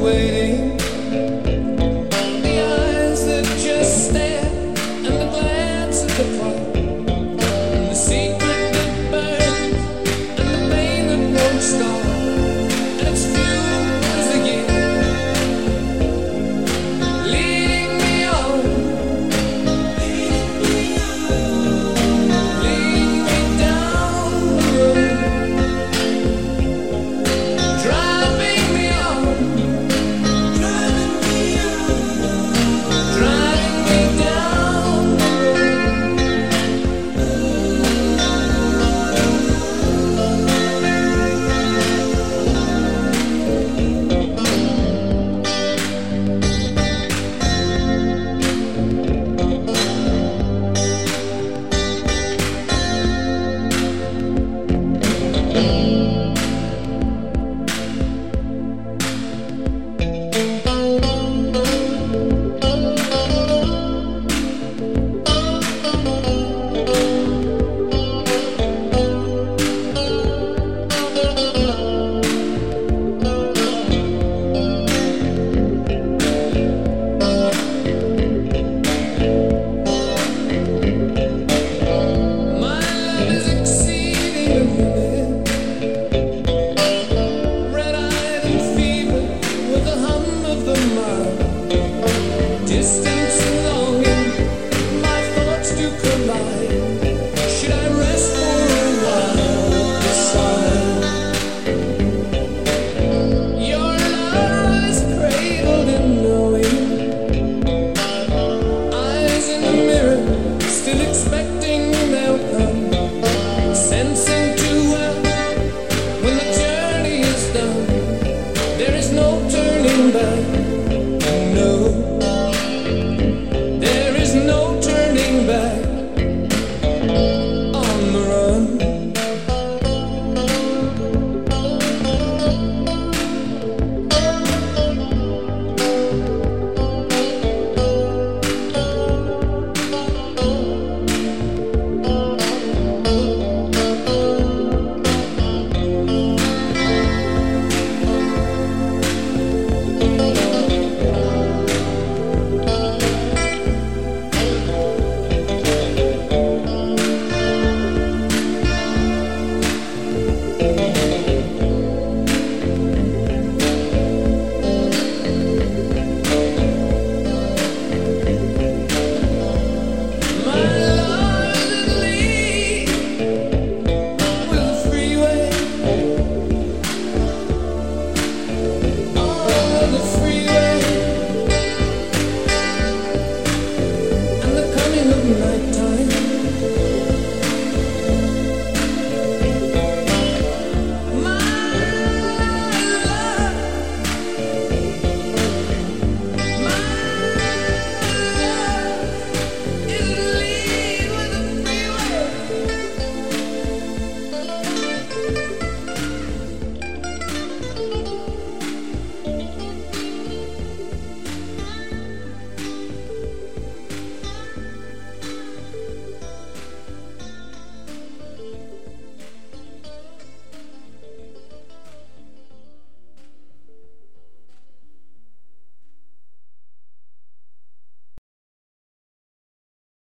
waiting. The eyes that just stare and the glance at the clock, and the secret that burns and the pain that won't stop, and it's fueled as the year leading me on, leading me down the road, driving me on, driving me down the My love is exceeding a limit, red-eyed and fever with the hum of the mile, distance and longing, my thoughts do collide. Should I rest for a while beside your love is cradled in knowing, eyes in the mirror, still expecting they'll come, sensing too well when the journey is done, there is no turning back.